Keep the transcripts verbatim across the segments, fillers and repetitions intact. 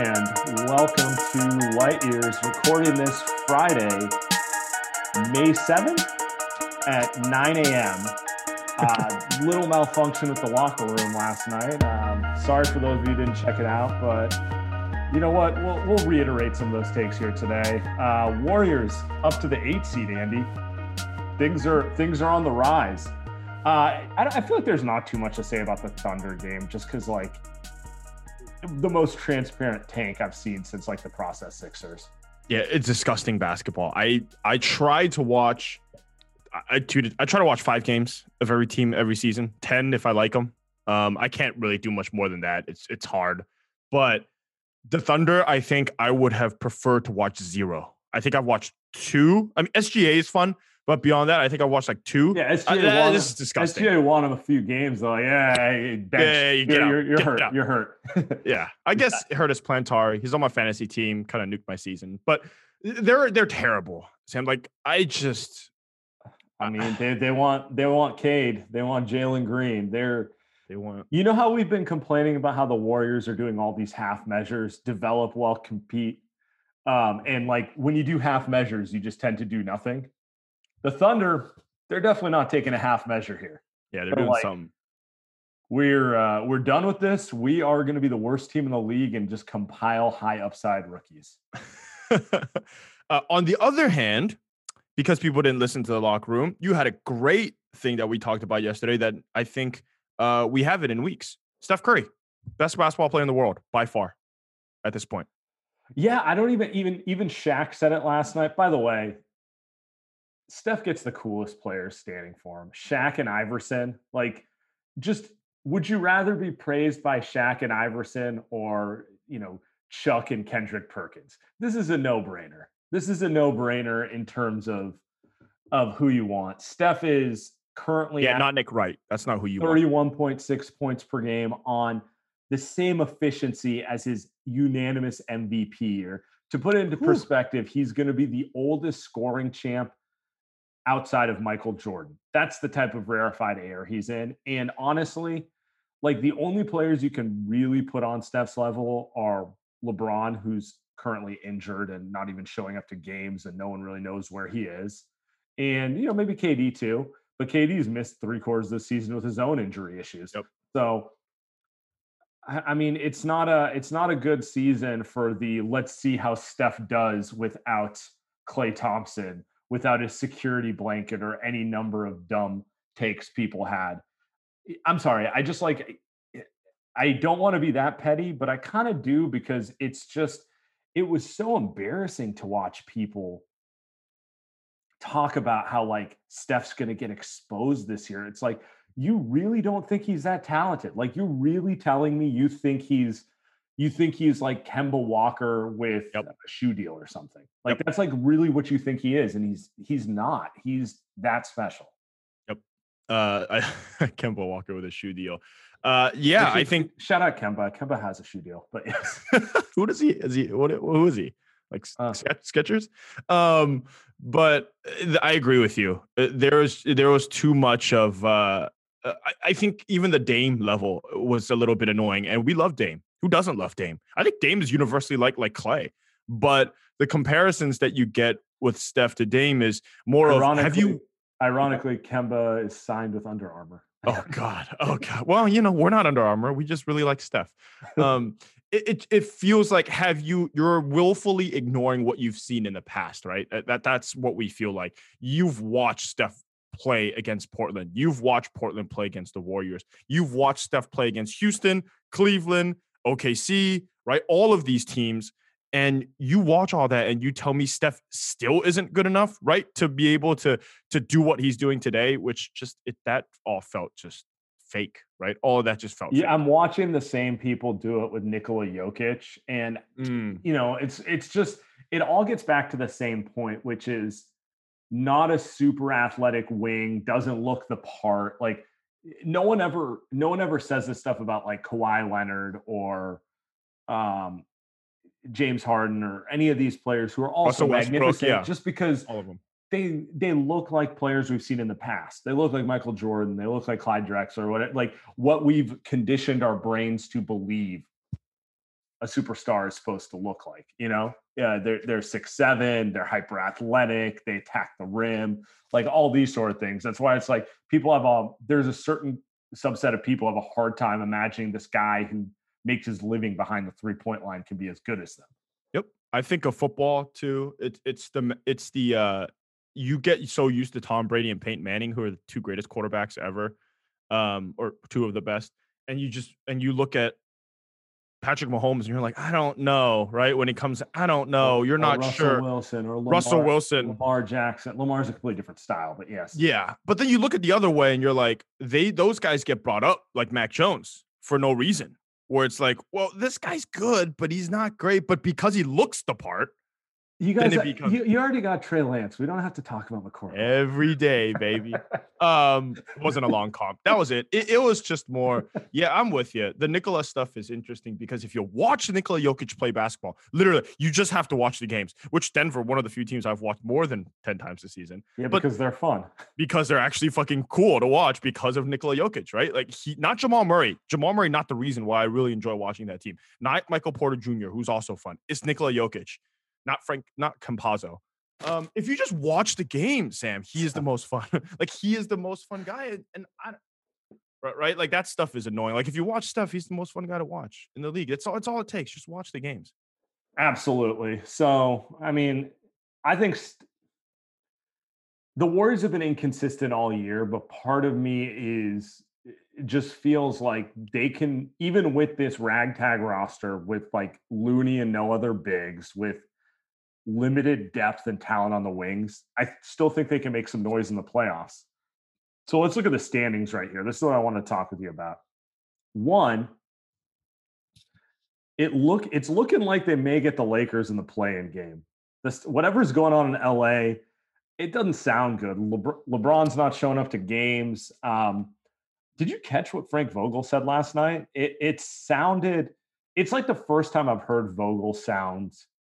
and welcome to Light Years, recording this Friday, May seventh at nine a.m. Uh, little malfunction with the locker room last night. Um, sorry for those of you who didn't check it out, but you know what? We'll, we'll reiterate some of those takes here today. Uh, Warriors up to the eight seed, Andy. Things are things are on the rise. Uh, I, I feel like there's not too much to say about the Thunder game, just because like the most transparent tank I've seen since like the process Sixers. Yeah, it's disgusting basketball. I I try to watch. I tweeted, I try to watch five games of every team every season, ten if I like them. Um, I can't really do much more than that. It's it's hard. But the Thunder, I think I would have preferred to watch zero. I think I've watched two. I mean, S G A is fun, but beyond that, I think I watched like two. Yeah, S G A uh, won. This is disgusting. S G A won him a few games though. Yeah, bench. yeah, you get you're, out. you're, you're Get hurt. out. You're hurt. Yeah, I guess it hurt his Plantari. He's on my fantasy team. Kind of nuked my season, but they're they're terrible. Sam, like I just. I mean, they they want they want Cade, they want Jalen Green. They're they want. You know how we've been complaining about how the Warriors are doing all these half measures, develop while compete, um, and like when you do half measures, you just tend to do nothing. The Thunder, they're definitely not taking a half measure here. Yeah, they're, they're doing like, something. We're uh, we're done with this. We are going to be the worst team in the league and just compile high upside rookies. uh, on the other hand. Because people didn't listen to the locker room, you had a great thing that we talked about yesterday that I think uh, we have it in weeks. Steph Curry, best basketball player in the world by far at this point. Yeah, I don't even even even Shaq said it last night. By the way, Steph gets the coolest players standing for him. Shaq and Iverson. Like, just would you rather be praised by Shaq and Iverson or, you know, Chuck and Kendrick Perkins? This is a no-brainer. This is a no-brainer in terms of of who you want. Steph is currently yeah, at not Nick Wright. That's not who you thirty-one point six points per game on the same efficiency as his unanimous M V P year. To put it into Whew. perspective, he's going to be the oldest scoring champ outside of Michael Jordan. That's the type of rarefied air he's in. And honestly, like the only players you can really put on Steph's level are LeBron, who's currently injured and not even showing up to games and no one really knows where he is. And, you know, maybe K D too, but K D's missed three quarters this season with his own injury issues. Yep. So, I mean, it's not a, it's not a good season for the, let's see how Steph does without Klay Thompson, without his security blanket or any number of dumb takes people had. I'm sorry. I just like, I don't want to be that petty, but I kind of do because it's just, it was so embarrassing to watch people talk about how like Steph's going to get exposed this year. It's like, you really don't think he's that talented. Like you're really telling me you think he's, you think he's like Kemba Walker with yep. a shoe deal or something. Like yep. that's like really what you think he is. And he's, he's not, he's that special. Yep. Uh, I, Kemba Walker with a shoe deal. Uh, yeah, Actually, I think shout out Kemba. Kemba has a shoe deal, but yes. who does he? Is he? What? Who is he? Like uh, Skechers? Um, but I agree with you. There was there was too much of. Uh, I, I think even the Dame level was a little bit annoying, and we love Dame. Who doesn't love Dame? I think Dame is universally liked like Clay, but the comparisons that you get with Steph to Dame is more of have you. Ironically, Kemba is signed with Under Armour. Oh God! Oh God! Well, you know we're not Under Armour. We just really like Steph. Um, it, it it feels like have you you're willfully ignoring what you've seen in the past, right? That, that that's what we feel like. You've watched Steph play against Portland. You've watched Portland play against the Warriors. You've watched Steph play against Houston, Cleveland, O K C, right? All of these teams. And you watch all that and you tell me Steph still isn't good enough, right? To be able to, to do what he's doing today, which just, it that all felt just fake, right? All of that just felt yeah, fake. I'm watching the same people do it with Nikola Jokic. And, mm. you know, it's, it's just, it all gets back to the same point, which is not a super athletic wing, doesn't look the part. Like no one ever, no one ever says this stuff about like Kawhi Leonard or, um, James Harden or any of these players who are also magnificent yeah. just because all of them. they they look like players we've seen in the past. They look like Michael Jordan. They look like Clyde Drexler, what like what we've conditioned our brains to believe a superstar is supposed to look like. You know, yeah, they're they're six seven, they're hyper athletic, they attack the rim, like all these sort of things. That's why it's like people have a there's a certain subset of people have a hard time imagining this guy who makes his living behind the three point line can be as good as them. Yep. I think of football too. It's it's the it's the uh you get so used to Tom Brady and Peyton Manning, who are the two greatest quarterbacks ever, um, or two of the best, and you just and you look at Patrick Mahomes and you're like, I don't know, right? When he comes, I don't know. Or, You're or not Russell sure. Wilson or Lamar, Russell Wilson. Lamar Jackson. Lamar's a completely different style, but yes. Yeah. But then you look at the other way and you're like, they those guys get brought up like Mac Jones for no reason. Where it's like, well, this guy's good, but he's not great. But because he looks the part, you guys, becomes, you, you already got Trey Lance. We don't have to talk about McCoy every day, baby. um, it wasn't a long comp. That was it. it. It was just more. Yeah, I'm with you. The Nikola stuff is interesting because if you watch Nikola Jokic play basketball, literally, you just have to watch the games. Which Denver, one of the few teams I've watched more than ten times this season. Yeah, because but, they're fun. Because they're actually fucking cool to watch because of Nikola Jokic, right? Like he, not Jamal Murray. Jamal Murray, not the reason why I really enjoy watching that team. Not Michael Porter Junior, who's also fun. It's Nikola Jokic. Not Frank, not Campazzo. Um, if you just watch the game, Sam, he is the most fun. Like he is the most fun guy, and, and I, right, right, like that stuff is annoying. Like if you watch stuff, he's the most fun guy to watch in the league. It's all. It's all it takes. Just watch the games. Absolutely. So, I mean, I think st- the Warriors have been inconsistent all year, but part of me is it just feels like they can, even with this ragtag roster, with like Looney and no other bigs, with limited depth and talent on the wings, I still think they can make some noise in the playoffs. So let's look at the standings right here. This is what I want to talk with you about. One, it look it's looking like they may get the Lakers in the play-in game. This whatever's going on in L A, it doesn't sound good. Lebr- LeBron's not showing up to games. Um, did you catch what Frank Vogel said last night? It it sounded. It's like the first time I've heard Vogel sound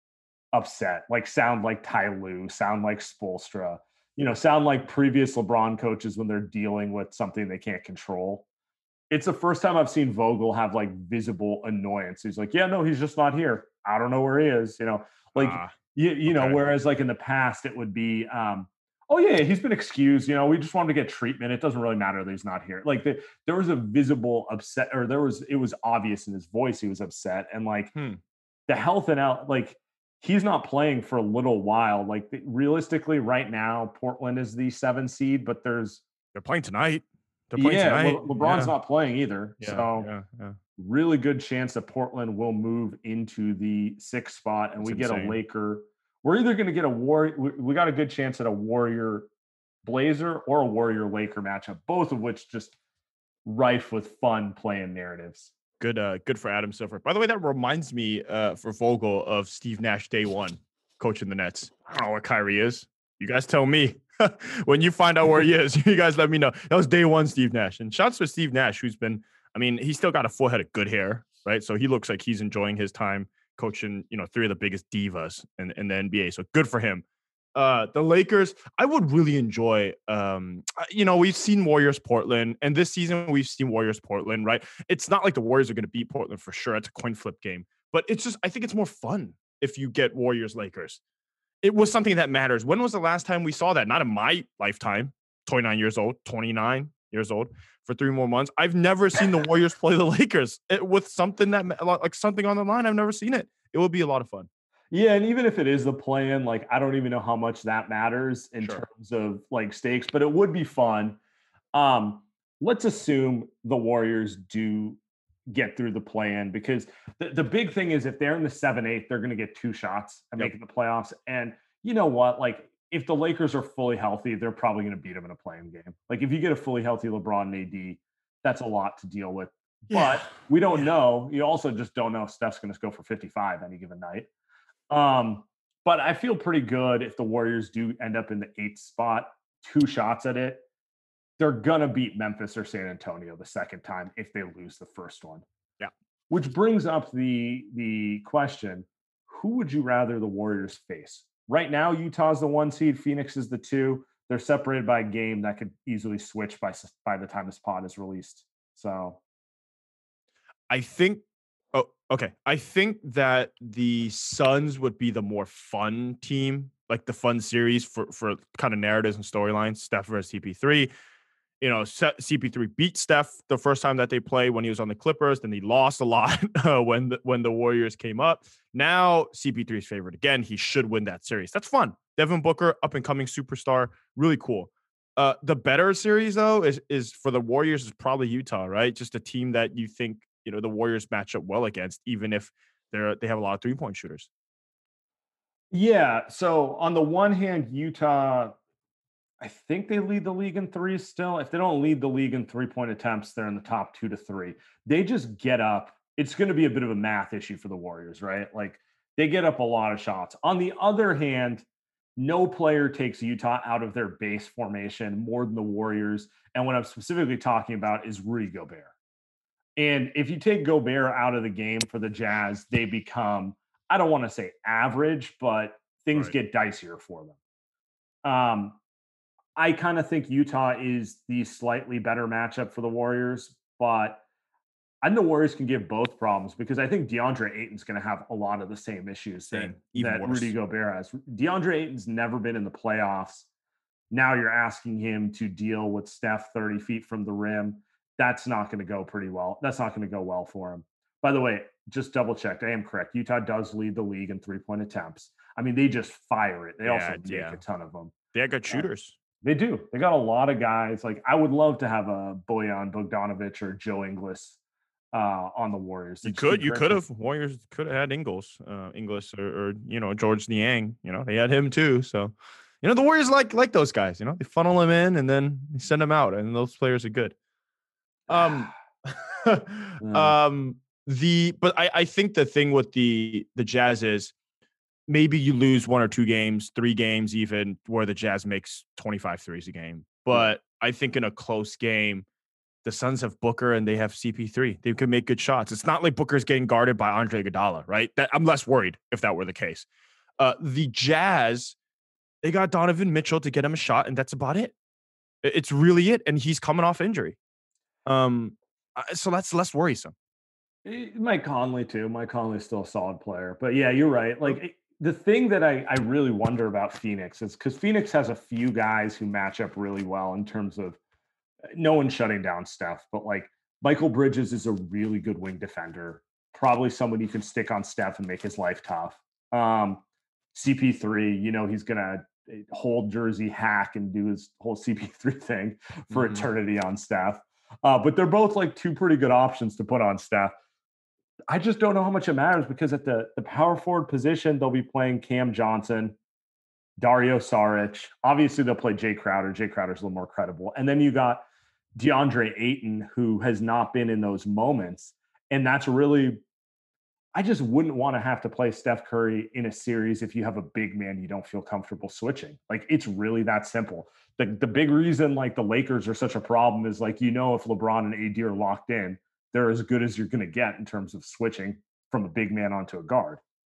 upset, like sound like Ty Lue, sound like Spoelstra, you know, sound like previous LeBron coaches when they're dealing with something they can't control. It's the first time I've seen Vogel have like visible annoyance. He's like, yeah, no, he's just not here. I don't know where he is. You know, like, uh, you, you okay. know, whereas like in the past, it would be, um, oh yeah, he's been excused. You know, we just want him to get treatment. It doesn't really matter that he's not here. Like the, there was a visible upset, or there was, it was obvious in his voice. He was upset. And like hmm. the health and out, like, he's not playing for a little while. Like realistically, right now, Portland is the seven seed, but there's they're playing tonight. They're playing yeah, tonight. Le- LeBron's yeah. not playing either. Yeah, so yeah, yeah. really good chance that Portland will move into the sixth spot, and That's we get insane. a Laker. We're either going to get a war. We, we got a good chance at a Warrior Blazer or a Warrior Laker matchup, both of which just rife with fun playing narratives. Good, uh, good for Adam Silver. By the way, that reminds me uh, for Vogel of Steve Nash day one, coaching the Nets. I don't know where Kyrie is. You guys tell me. When you find out where he is, you guys let me know. That was day one, Steve Nash. And shouts for Steve Nash, who's been, I mean, he's still got a full head of good hair, right? So he looks like he's enjoying his time coaching, you know, three of the biggest divas in, in the N B A. So good for him. Uh, the Lakers, I would really enjoy, um, you know, we've seen Warriors Portland, and this season we've seen Warriors Portland, right? It's not like the Warriors are going to beat Portland for sure. It's a coin flip game, but it's just, I think it's more fun if you get Warriors Lakers. It was something that matters. When was the last time we saw that? Not in my lifetime, twenty-nine years old, twenty-nine years old for three more months. I've never seen the Warriors play the Lakers it, with something that like something on the line. I've never seen it. It would be a lot of fun. Yeah, and even if it is the play-in, like I don't even know how much that matters in sure. terms of like stakes, but it would be fun. Um, let's assume the Warriors do get through the play-in, because the, the big thing is if they're in the seven eight, they're going to get two shots at yep. making the playoffs. And you know what? Like if the Lakers are fully healthy, they're probably going to beat them in a play-in game. Like if you get a fully healthy LeBron and A D, that's a lot to deal with. Yeah. But we don't yeah. know. You also just don't know if Steph's going to go for fifty-five any given night. Um, but I feel pretty good if the Warriors do end up in the eighth spot, two shots at it. They're gonna beat Memphis or San Antonio the second time if they lose the first one. Yeah. Which brings up the the question: who would you rather the Warriors face? Right now, Utah's the one seed, Phoenix is the two. They're separated by a game that could easily switch by by the time this pod is released. So, I think. Oh, Okay. I think that the Suns would be the more fun team, like the fun series for for kind of narratives and storylines. Steph versus C P three. You know, C P three beat Steph the first time that they played when he was on the Clippers. Then he lost a lot uh, when the, when the Warriors came up. Now C P three is favored again. He should win that series. That's fun. Devin Booker, up and coming superstar, really cool. Uh, the better series though is is for the Warriors is probably Utah, right? Just a team that you think you know the Warriors match up well against, even if they're they have a lot of three point shooters. Yeah. So on the one hand, Utah, I think they lead the league in threes still. If they don't lead the league in three point attempts, they're in the top two to three. They just get up. It's going to be a bit of a math issue for the Warriors, right? Like they get up a lot of shots. On the other hand, no player takes Utah out of their base formation more than the Warriors. And what I'm specifically talking about is Rudy Gobert. And if you take Gobert out of the game for the Jazz, they become, I don't want to say average, but things Right. get dicier for them. Um, I kind of think Utah is the slightly better matchup for the Warriors, but I know the Warriors can give both problems because I think DeAndre Ayton's going to have a lot of the same issues that, Same, even that Rudy worse. Gobert has. DeAndre Ayton's never been in the playoffs. Now you're asking him to deal with Steph thirty feet from the rim. That's not going to go pretty well. That's not going to go well for him. By the way, just double checked. I am correct. Utah does lead the league in three point attempts. I mean, they just fire it. They Yeah, also make yeah. a ton of them. They got good Uh, shooters. they do. They got a lot of guys. Like I would love to have a Bojan Bogdanovic or Joe Ingles uh, on the Warriors. They You just do could, you great could for have Warriors could have had Ingles, uh, Ingles, or, or you know George Niang. You know they had him too. So, you know the Warriors like like those guys. You know they funnel them in and then they send them out, and those players are good. Um, yeah. um, the but I I think the thing with the the Jazz is maybe you lose one or two games, three games even, where the Jazz makes twenty-five threes a game. Right. But I think in a close game, the Suns have Booker and they have C P three. They could make good shots. It's not like Booker's getting guarded by Andre Iguodala, right? That I'm less worried if that were the case. Uh, the Jazz, they got Donovan Mitchell to get him a shot, and that's about it. It's really it, and he's coming off injury. Um, uh, so that's less worrisome. Eh, Mike Conley too. Mike Conley's still a solid player, but yeah, you're right. Like it- the thing that I, I really wonder about Phoenix is because Phoenix has a few guys who match up really well in terms of no one's shutting down Steph, but like Michael Bridges is a really good wing defender, probably someone you can stick on Steph and make his life tough. Um, C P three, you know, he's gonna eh, hold Jersey hack and do his whole C P three thing for Mhm. eternity on Steph. Uh, but they're both like two pretty good options to put on Steph. I just don't know how much it matters because at the the power forward position, they'll be playing Cam Johnson, Dario Saric. Obviously, they'll play Jay Crowder. Jay Crowder's a little more credible. And then you got DeAndre Ayton, who has not been in those moments. And that's really, I just wouldn't want to have to play Steph Curry in a series if you have a big man you don't feel comfortable switching. Like it's really that simple. The the big reason like the Lakers are such a problem is like you know if LeBron and A D are locked in, they're as good as you're going to get in terms of switching from a big man onto a guard.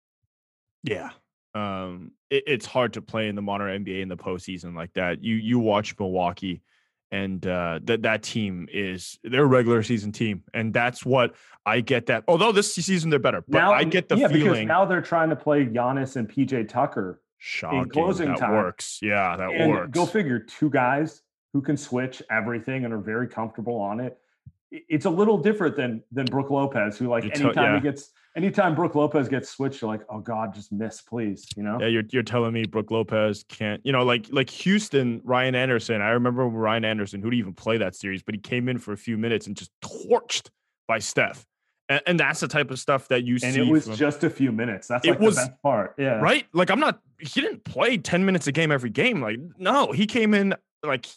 Yeah. Um, it, it's hard to play in the modern N B A in the postseason like that. You you watch Milwaukee, and uh, that that team is their a regular season team, and that's what I get. That although this season they're better, but Now, I get the yeah, because feeling now they're trying to play Giannis and P J Tucker in shocking closing that time. works. Yeah, that And go works. figure, two guys who can switch everything and are very comfortable on it. It's a little different than than Brooke Lopez, who like You tell anytime he yeah. gets anytime Brooke Lopez gets switched, you're like, oh God, just miss, please. You know? Yeah, you're you're telling me Brooke Lopez can't, you know, like like Houston, Ryan Anderson. I remember Ryan Anderson, who didn't even play that series, but he came in for a few minutes and just torched by Steph. And, and that's the type of stuff that you And it see was from just a few minutes. That's it like the was best part. Yeah. right. Like I'm not he didn't play ten minutes a game every game. Like, no, he came in like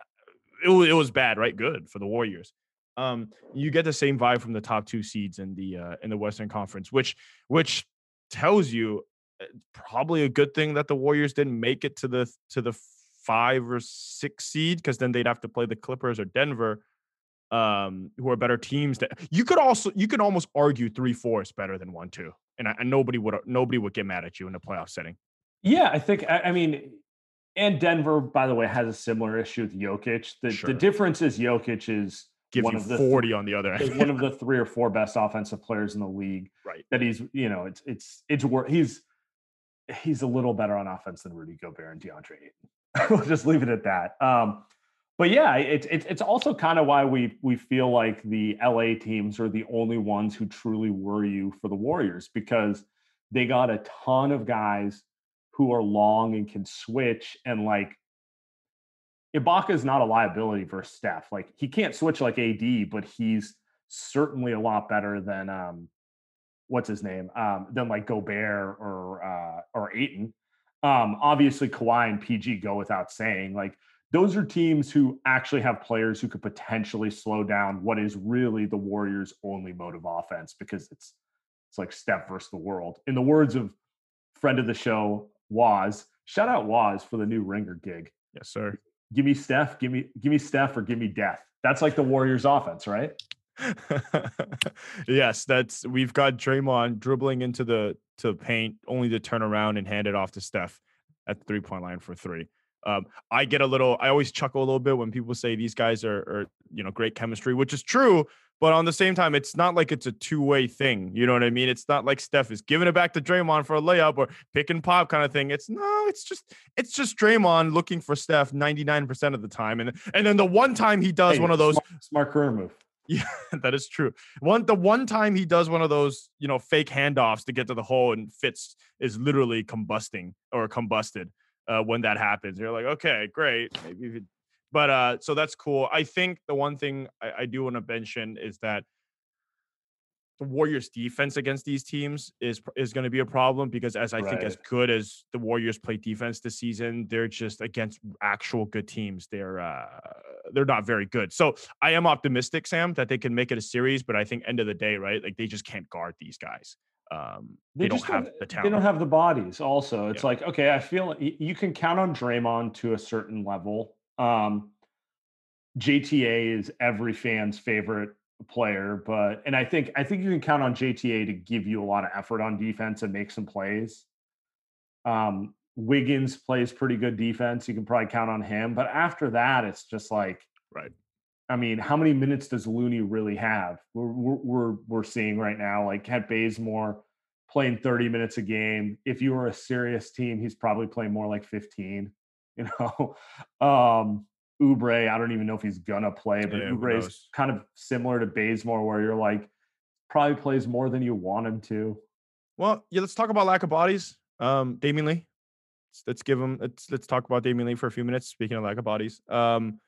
it was, it was bad, right? Good for the Warriors. Um, you get the same vibe from the top two seeds in the uh, in the Western Conference, which which tells you uh, probably a good thing that the Warriors didn't make it to the to the five or six seed because then they'd have to play the Clippers or Denver, um, who are better teams. That you could also you could almost argue three four is better than one two, and, and nobody would nobody would get mad at you in a playoff setting. Yeah, I think I, I mean, and Denver, by the way, has a similar issue with Jokic. The the Sure. difference is Jokic is gives one you of the forty three, on the other like, end. one of the three or four best offensive players in the league. Right. That he's, you know, it's it's it's wor- he's he's a little better on offense than Rudy Gobert and DeAndre Ayton. We'll just leave it at that. Um, but yeah, it's it's it's also kind of why we we feel like the L A teams are the only ones who truly worry you for the Warriors, because they got a ton of guys who are long and can switch, and like Ibaka is not a liability versus Steph. Like, he can't switch like A D, but he's certainly a lot better than um what's his name um than like Gobert or uh or Aiton. Um obviously Kawhi and P G go without saying. Like, those are teams who actually have players who could potentially slow down what is really the Warriors' only mode of offense, because it's it's like Steph versus the world. In the words of friend of the show, Waz, shout out Waz for the new Ringer gig. Yes, sir. Give me Steph, give me give me Steph, or give me death. That's like the Warriors' offense, right? Yes, that's we've got Draymond dribbling into the to paint only to turn around and hand it off to Steph at the three point line for three. Um, I get a little, I always chuckle a little bit when people say these guys are, are, you know, great chemistry, which is true. But on the same time, it's not like it's a two way thing. You know what I mean? It's not like Steph is giving it back to Draymond for a layup or pick and pop kind of thing. It's no, it's just, it's just Draymond looking for Steph ninety-nine percent of the time. And, and then the one time he does Hey, one of those, smart, smart career move. yeah, that is true. One the one time he does one of those, you know, fake handoffs to get to the hole and Fitz is literally combusting or combusted uh, when that happens. You're like, okay, great. Maybe if it, but uh, so that's cool. I think the one thing I, I do want to mention is that the Warriors defense against these teams is is going to be a problem, because as I right. think as good as the Warriors play defense this season, they're just against actual good teams. They're uh, they're not very good. So I am optimistic, Sam, that they can make it a series, but I think end of the day, right? Like, they just can't guard these guys. Um, they, they don't have don't, the talent. They don't have the bodies. Also, it's yeah. like, okay, I feel you can count on Draymond to a certain level. Um, J T A is every fan's favorite player, but and I think I think you can count on J T A to give you a lot of effort on defense and make some plays. Um, Wiggins plays pretty good defense. You can probably count on him, but after that, it's just like, right. I mean, how many minutes does Looney really have? We're we're we're seeing right now, like, had Bazemore playing thirty minutes a game. If you were a serious team, he's probably playing more like fifteen. You know, um, Oubre, I don't even know if he's gonna play, but yeah, Oubre is kind of similar to Bazemore, where you're like, probably plays more than you want him to. Well, yeah, let's talk about lack of bodies. Um, Damian Lee. Let's, let's give him. Let's let's talk about Damian Lee for a few minutes. Speaking of lack of bodies, um,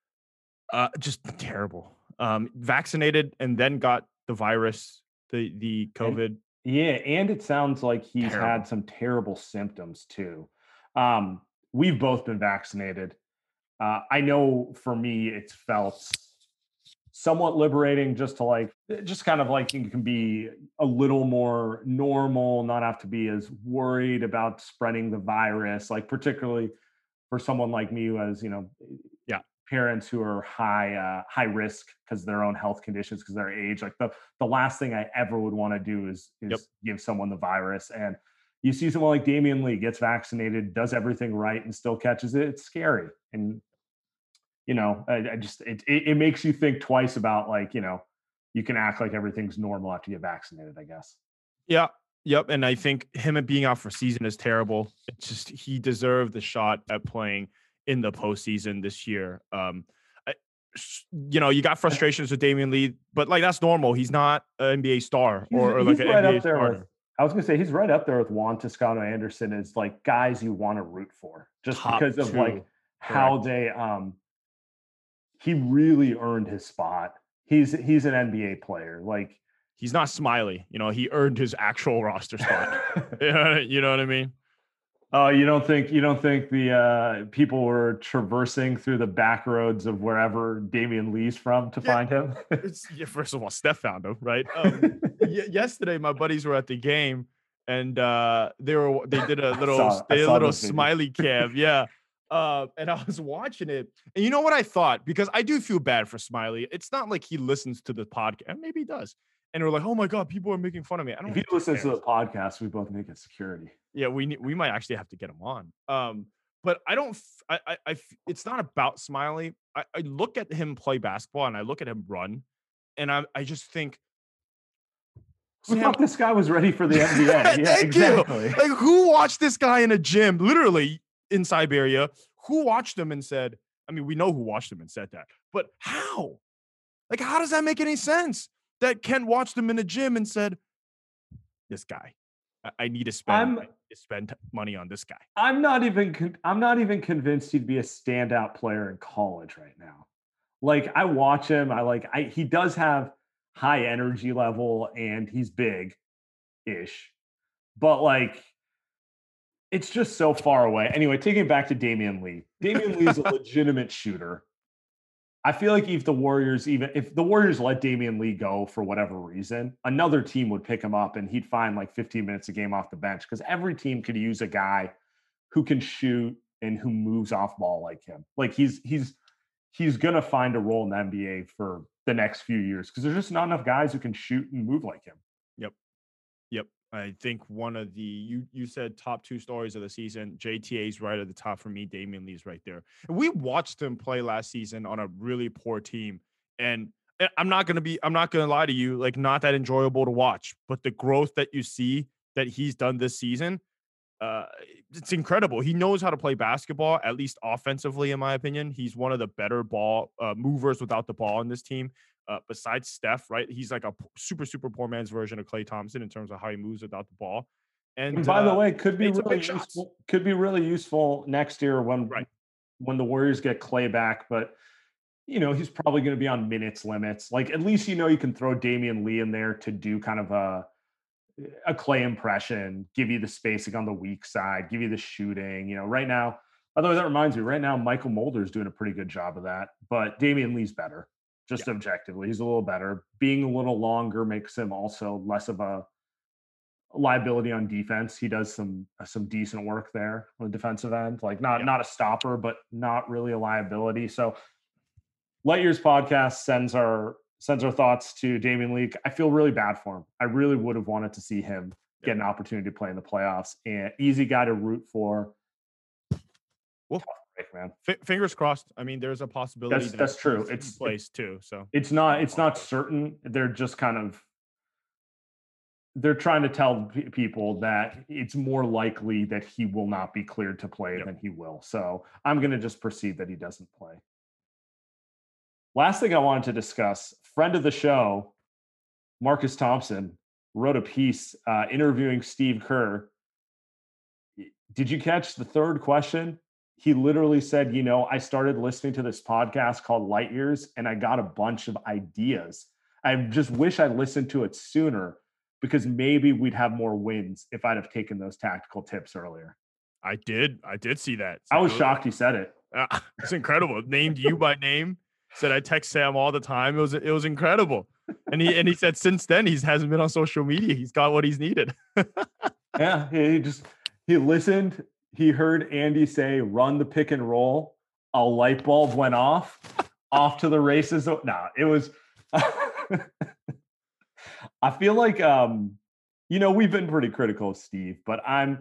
uh, just terrible. Um, vaccinated and then got the virus, the the COVID. And, yeah, and it sounds like he's terrible. had some terrible symptoms too. Um, we've both been vaccinated. Uh, I know for me, it's felt somewhat liberating just to like, just kind of like, you can be a little more normal, not have to be as worried about spreading the virus, like particularly for someone like me who has, you know, yeah, parents who are high, uh, high risk because of their own health conditions, because their age. Like the, the last thing I ever would want to do is, is yep. give someone the virus. And you see someone like Damian Lee gets vaccinated, does everything right, and still catches it. It's scary. And, you know, I, I just, it, it, it makes you think twice about, like, you know, you can act like everything's normal after you get vaccinated, I guess. Yeah. Yep. And I think him being out for season is terrible. It's just, he deserved the shot at playing in the postseason this year. Um, I, you know, you got frustrations with Damian Lee, but like, that's normal. He's not an N B A star or, or like an right N B A starter. With, I was going to say, he's right up there with Juan Toscano Anderson as like guys you want to root for, just Top because of two. like how Correct. they, um, he really earned his spot. He's, he's an N B A player. Like, he's not Smiley, you know, he earned his actual roster spot. You know what I mean? Oh, uh, you don't think you don't think the uh, people were traversing through the back roads of wherever Damian Lee's from to yeah, find him? It's, yeah, first of all, Steph found him, right? Um, y- yesterday, my buddies were at the game, and uh, they were they did a little saw, they did a little smiley cam, yeah. Uh, and I was watching it, and you know what I thought? Because I do feel bad for Smiley. It's not like he listens to the podcast, maybe he does. And we're like, oh my God, people are making fun of me. I don't. If he listens to the podcast, we both make it security. Yeah, we we might actually have to get him on. Um, but I don't. f- I, I, I f- it's not about Smiley. I, I look at him play basketball and I look at him run, and I, I just think, Who Sam, thought this guy was ready for the N B A? Yeah, thank you. exactly. Like, who watched this guy in a gym, literally in Siberia? Who watched him and said, I mean, we know who watched him and said that, but how? Like, how does that make any sense? That Ken watched him in the gym and said, this guy, I, I need to spend, I'm I need to spend money on this guy. I'm not even con- I'm not even convinced he'd be a standout player in college right now. Like I watch him, I like I he does have high energy level and he's big ish. But like it's just so far away. Anyway, taking it back to Damian Lee. Damian Lee is a legitimate shooter. I feel like if the Warriors even if the Warriors let Damian Lee go for whatever reason, another team would pick him up and he'd find like fifteen minutes a game off the bench because every team could use a guy who can shoot and who moves off ball like him. Like he's he's he's gonna find a role in the N B A for the next few years because there's just not enough guys who can shoot and move like him. Yep. Yep. I think one of the you you said top two stories of the season. J T A's right at the top for me. Damian Lee's right there. And we watched him play last season on a really poor team. And I- I'm not gonna be I'm not gonna lie to you, like not that enjoyable to watch. But the growth that you see that he's done this season, uh, it's incredible. He knows how to play basketball, at least offensively, in my opinion. He's one of the better ball uh, movers without the ball in this team. Uh, besides Steph, right? He's like a p- super, super poor man's version of Klay Thompson in terms of how he moves without the ball. And And by the uh, way, could be made some really big shots. useful. Could be really useful next year when Right. when the Warriors get Clay back. But you know he's probably going to be on minutes limits. Like at least you know you can throw Damian Lee in there to do kind of a a Clay impression, give you the spacing on the weak side, give you the shooting. You know, right now, by the way, that reminds me, right now, Michael Mulder is doing a pretty good job of that, but Damian Lee's better, just Yeah. objectively. He's a little better. Being a little longer makes him also less of a liability on defense. He does some some decent work there on the defensive end, like not Yeah. not a stopper, but not really a liability. So Light Years podcast sends our sends our thoughts to Damian Lee. I feel really bad for him. I really would have wanted to see him get an opportunity to play in the playoffs. And easy guy to root for. Well, Tough break, man. f- fingers crossed. I mean, there's a possibility That's that that's true. he's in It's place too. So it's not it's not certain. They're just kind of they're trying to tell p- people that it's more likely that he will not be cleared to play Yep. than he will. So I'm going to just proceed that he doesn't play. Last thing I wanted to discuss, friend of the show, Marcus Thompson, wrote a piece uh, interviewing Steve Kerr. Did you catch the third question? He literally said, you know, I started listening to this podcast called Light Years and I got a bunch of ideas. I just wish I listened to it sooner because maybe we'd have more wins if I'd have taken those tactical tips earlier. I did. I did see that. I was shocked he said it. Uh, it's incredible. Named you by name. Said I text Sam all the time. It was it was incredible. And he and he said since then he hasn't been on social media. He's got what he's needed. Yeah, he just he listened. He heard Andy say, "Run the pick and roll." A light bulb went off. Off to the races. No, nah, it was. I feel like um, you know we've been pretty critical of Steve, but I'm.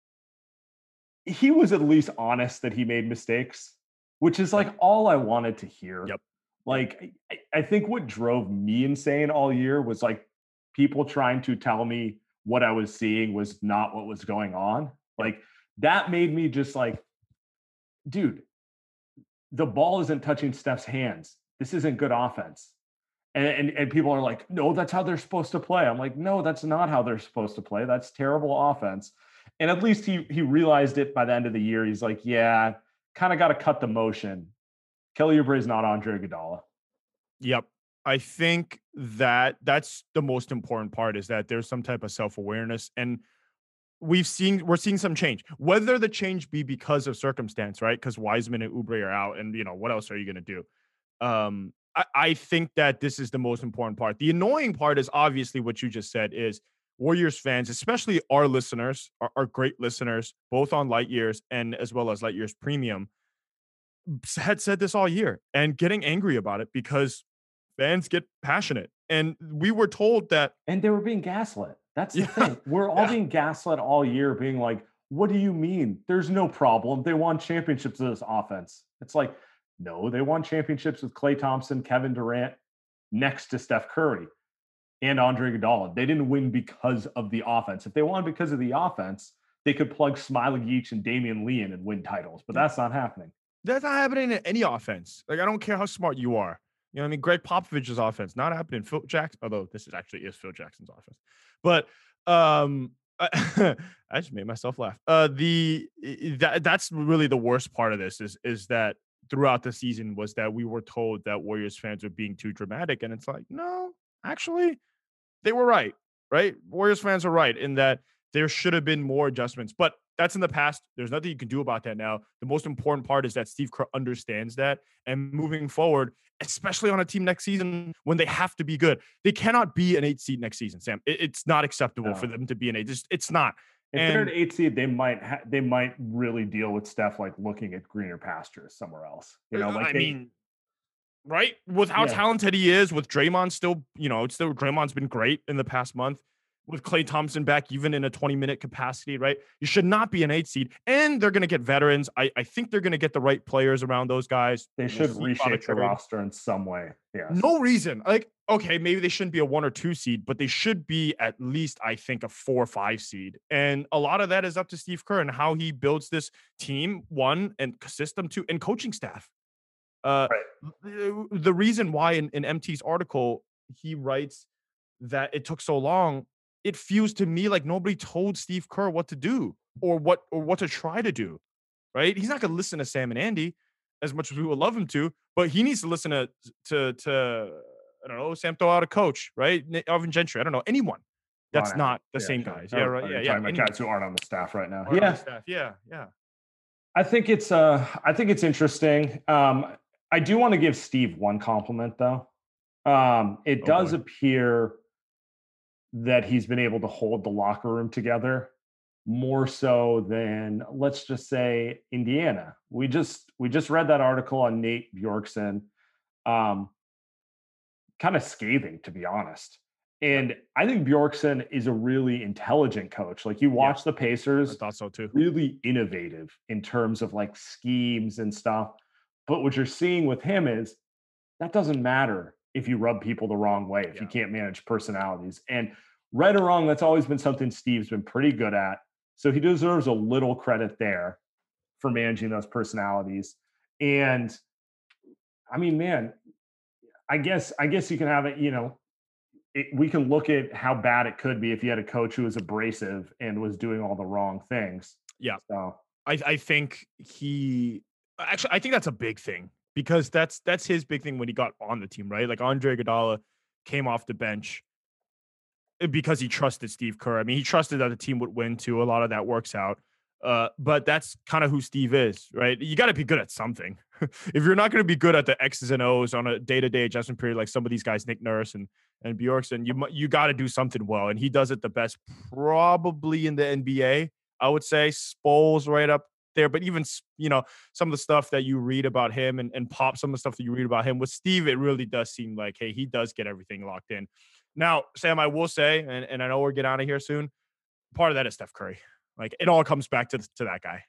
He was at least honest that he made mistakes, which is like all I wanted to hear. Yep. Like I, I think what drove me insane all year was like people trying to tell me what I was seeing was not what was going on. Like that made me just like, dude, the ball isn't touching Steph's hands. This isn't good offense. And, and and people are like, no, that's how they're supposed to play. I'm like, no, that's not how they're supposed to play. That's terrible offense. And at least he he realized it by the end of the year. He's like, yeah, kind of got to cut the motion. Kelly Oubre is not Andre Iguodala. Yep. I think that that's the most important part is that there's some type of self-awareness and we've seen we're seeing some change. Whether the change be because of circumstance, right? Because Wiseman and Oubre are out, and you know what else are you going to do? Um, I, I think that this is the most important part. The annoying part is obviously what you just said is Warriors fans, especially our listeners, our, our great listeners, both on Light Years and as well as Light Years Premium, had said this all year and getting angry about it because fans get passionate. And we were told that. And they were being gaslit. That's the Yeah, thing. We're all yeah. being gaslit all year, being like, What do you mean? There's no problem. They won championships with this offense. It's like, no, they won championships with Klay Thompson, Kevin Durant, next to Steph Curry and Andre Iguodala. They didn't win because of the offense. If they won because of the offense, they could plug Smiley Geach and Damian Lee in and win titles, but that's not happening. That's not happening in any offense. Like, I don't care how smart you are. You know what I mean? Greg Popovich's offense, not happening. Phil Jackson, although this is actually is Phil Jackson's offense. But um I, I just made myself laugh. Uh the that that's really the worst part of this is is that throughout the season was that we were told that Warriors fans are being too dramatic. And it's like, no, actually, they were right, right? Warriors fans are right in that there should have been more adjustments, but that's in the past. There's nothing you can do about that now. The most important part is that Steve Kerr understands that, and moving forward, especially on a team next season when they have to be good, they cannot be an eight seed next season, Sam. It, it's not acceptable no. for them to be an eight. Just, it's not. If and, they're an eight seed, they might ha- they might really deal with Steph like looking at greener pastures somewhere else. You know, like I they, mean, right? With how yeah. talented he is, with Draymond still, you know, it's still Draymond's been great in the past month. With Klay Thompson back, even in a twenty-minute capacity, right? You should not be an eight seed. And they're going to get veterans. I, I think they're going to get the right players around those guys. They should we'll reshape the roster in some way. Yeah. No reason. Like, okay, maybe they shouldn't be a one or two seed, but they should be at least, I think, a four or five seed. And a lot of that is up to Steve Kerr and how he builds this team, one, and system, two, and coaching staff. Uh, right. the, the reason why in, in M T's article, he writes that it took so long, it feels to me like nobody told Steve Kerr what to do or what or what to try to do, right? He's not going to listen to Sam and Andy as much as we would love him to, but he needs to listen to to to I don't know, Sam, throw out a coach, right? Alvin Gentry, I don't know, anyone that's not the yeah, same sure. guys. Yeah, right. Yeah, yeah. Talking about guys who aren't on the staff right now. Yeah, staff. yeah, yeah. I think it's uh, I think it's interesting. Um, I do want to give Steve one compliment though. Um, it oh, does boy. appear that he's been able to hold the locker room together more so than, let's just say, Indiana. We just we just read that article on Nate Bjorkson, um, kind of scathing, to be honest. And I think Bjorkson is a really intelligent coach. Like, you watch yeah, the Pacers, I thought so too. Really innovative in terms of like schemes and stuff. But what you're seeing with him is that doesn't matter if you rub people the wrong way, if yeah. you can't manage personalities. And right or wrong, that's always been something Steve's been pretty good at. So he deserves a little credit there for managing those personalities. And I mean, man, I guess I guess you can have it, you know, it, we can look at how bad it could be if you had a coach who was abrasive and was doing all the wrong things. Yeah. So I, I think he actually, I think that's a big thing, because that's that's his big thing when he got on the team, right? Like, Andre Iguodala came off the bench because he trusted Steve Kerr. I mean, he trusted that the team would win too. A lot of that works out. Uh, but that's kind of who Steve is, right? You got to be good at something. If you're not going to be good at the X's and O's on a day-to-day adjustment period, like some of these guys, Nick Nurse and, and Bjorkson, you you got to do something well. And he does it the best probably in the N B A, I would say. Spoel's right up there. But even, you know, some of the stuff that you read about him and, and Pop, some of the stuff that you read about him, with Steve, it really does seem like, hey, he does get everything locked in. Now, Sam, I will say, and, and I know we're getting out of here soon, part of that is Steph Curry. Like, it all comes back to to that guy.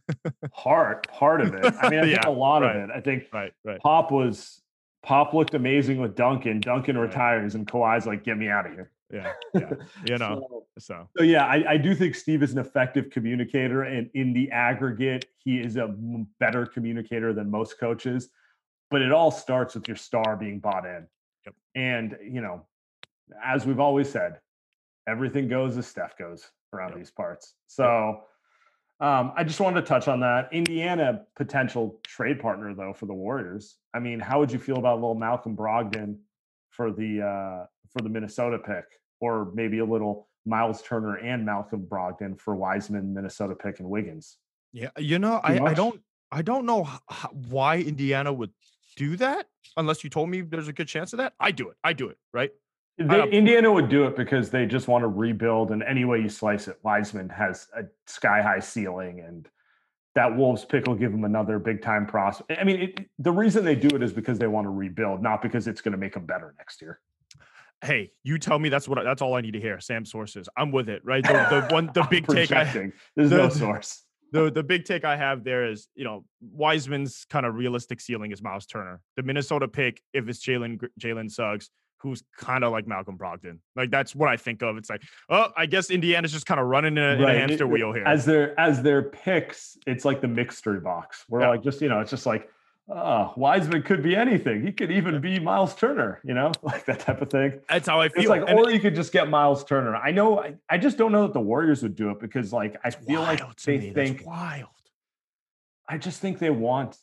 Part part of it. I mean, I yeah, think a lot right, of it. I think right, right. Pop was Pop looked amazing with Duncan. Duncan right. retires, and Kawhi's like, "Get me out of here." Yeah, yeah. You know. so, so. so yeah, I, I do think Steve is an effective communicator, and in the aggregate, he is a better communicator than most coaches. But it all starts with your star being bought in. Yep. And you know, as we've always said, everything goes as Steph goes around yep. these parts. So um, I just wanted to touch on that. Indiana, potential trade partner, though, for the Warriors. I mean, how would you feel about little Malcolm Brogdon for the uh, for the Minnesota pick, or maybe a little Miles Turner and Malcolm Brogdon for Wiseman, Minnesota pick, and Wiggins? Yeah, you know, I, I don't I don't know how, why Indiana would do that unless you told me there's a good chance of that. I do it. I do it, right? They, Indiana would do it because they just want to rebuild, and any way you slice it, Wiseman has a sky-high ceiling, and that Wolves pick will give them another big-time prospect. I mean, it, the reason they do it is because they want to rebuild, not because it's going to make them better next year. Hey, you tell me that's what I, that's all I need to hear. Sam sources. I'm with it, right? The, the one the big take I There's the, no source. The the big take I have there is, you know, Wiseman's kind of realistic ceiling is Miles Turner. The Minnesota pick, if it's Jalen Jalen Suggs, who's kind of like Malcolm Brogdon. Like that's what I think of. It's like, oh, I guess Indiana's just kind of running in a, right. in a hamster it, wheel here. As their as their picks, it's like the mystery box. We're yeah. like just, you know, it's just like, oh, Wiseman could be anything. He could even be Miles Turner, you know, like that type of thing. That's how I feel. It's like, and or it, you could just get Miles Turner. I know, I, I just don't know that the Warriors would do it because, like, I feel like they me. think That's wild. I just think they want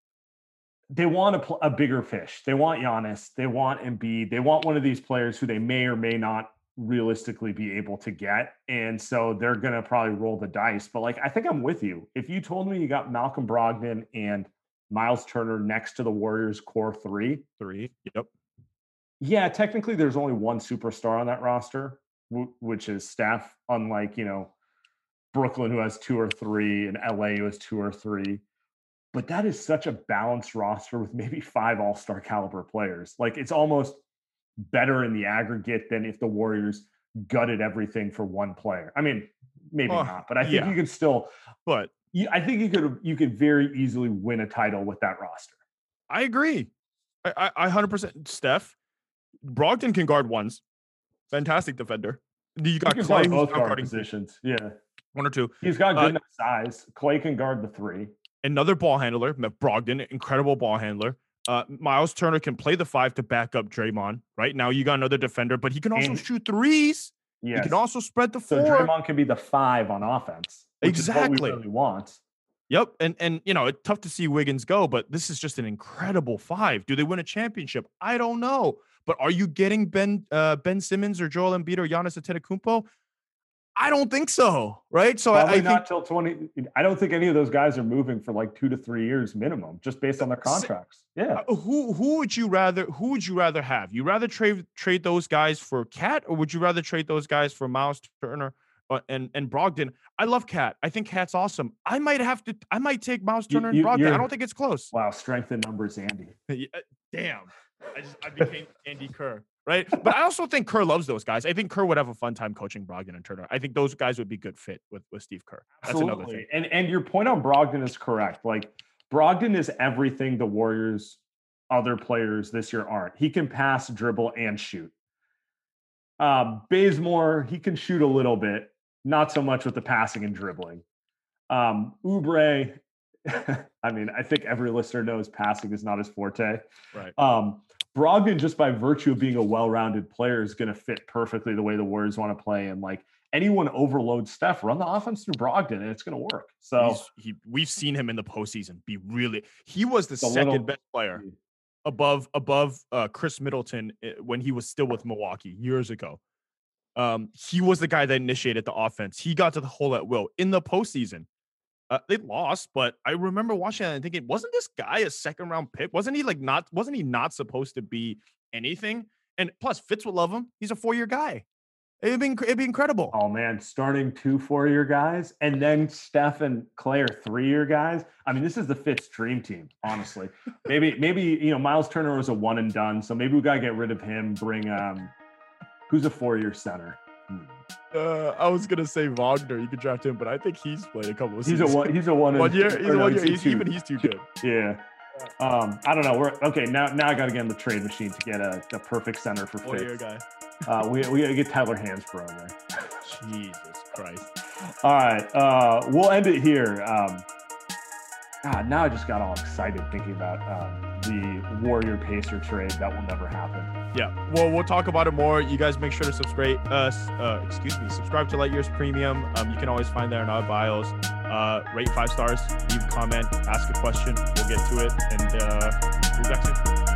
they want a, a bigger fish. They want Giannis. They want Embiid. They want one of these players who they may or may not realistically be able to get. And so they're going to probably roll the dice. But, like, I think I'm with you. If you told me you got Malcolm Brogdon and Miles Turner next to the Warriors core three. Three, yep. Yeah, technically there's only one superstar on that roster, w- which is Steph, unlike, you know, Brooklyn, who has two or three, and L A, who has two or three. But that is such a balanced roster with maybe five all-star caliber players. Like, it's almost better in the aggregate than if the Warriors gutted everything for one player. I mean, maybe uh, not, but I think yeah. you could still – But – I think you could you could very easily win a title with that roster. I agree. I, I, I one hundred percent. Steph, Brogdon can guard ones. Fantastic defender. You got Clay both guard positions. Yeah. One or two. He's got good uh, enough size. Clay can guard the three. Another ball handler. Brogdon, incredible ball handler. Uh, Miles Turner can play the five to back up Draymond. Right now, you got another defender, but he can also and, shoot threes. Yes. He can also spread the floor. So Draymond can be the five on offense. Exactly. What we really want. Yep. And, and, you know, it's tough to see Wiggins go, but this is just an incredible five. Do they win a championship? I don't know. But are you getting Ben uh, Ben Simmons or Joel Embiid or Giannis Antetokounmpo? I don't think so. Right. So Probably I, I not think, till twenty. I don't think any of those guys are moving for like two to three years minimum, just based on their contracts. Yeah. Uh, who who would you rather who would you rather have? You rather trade trade those guys for Cat, or would you rather trade those guys for Miles Turner uh, and and Brogdon? I love Cat. I think Cat's awesome. I might have to. I might take Miles Turner you, you, and Brogdon. I don't think it's close. Wow, strength in numbers, Andy. Yeah, damn. I just I became Andy Kerr. Right. But I also think Kerr loves those guys. I think Kerr would have a fun time coaching Brogdon and Turner. I think those guys would be good fit with, with Steve Kerr. That's Absolutely. another thing. And and your point on Brogdon is correct. Like, Brogdon is everything the Warriors' other players this year aren't. He can pass, dribble, and shoot. Uh, Bazemore, he can shoot a little bit, not so much with the passing and dribbling. Um, Oubre, I mean, I think every listener knows passing is not his forte. Right. Um, Brogdon, just by virtue of being a well-rounded player, is going to fit perfectly the way the Warriors want to play. And, like, anyone overloads Steph, run the offense through Brogdon, and it's going to work. So He's, he, we've seen him in the postseason be really – he was the second little, best player above above uh, Chris Middleton when he was still with Milwaukee years ago. Um, he was the guy that initiated the offense. He got to the hole at will in the postseason. Uh, they lost, but I remember watching that and thinking, wasn't this guy a second round pick? Wasn't he like not, wasn't he not supposed to be anything? And plus, Fitz would love him. He's a four year guy. It'd be, it'd be incredible. Oh, man. Starting two four year guys and then Steph and Clay are three year guys. I mean, this is the Fitz dream team, honestly. maybe, maybe, you know, Miles Turner was a one and done. So maybe we got to get rid of him. Bring, um, who's a four year center? Hmm. Uh, I was gonna say Wagner. You could draft him, but I think he's played a couple of seasons. He's a one. He's a one. one year. He's a no, one year. He's he's, even he's too good. Yeah. Um, I don't know. We're okay now. Now I got to get in the trade machine to get a, a perfect center for Fitz. Four-year guy. Uh, we we got to get Tyler Hansbrough in there. Jesus Christ. All right. Uh, we'll end it here. Um, God, now I just got all excited thinking about um, the Warrior Pacer trade. That will never happen. Yeah, well, we'll talk about it more. You guys make sure to subscribe. Uh, uh, excuse me, subscribe to Light Years Premium. Um, you can always find that in our bios. Uh, rate five stars, leave a comment, ask a question. We'll get to it, and uh, we'll be back soon.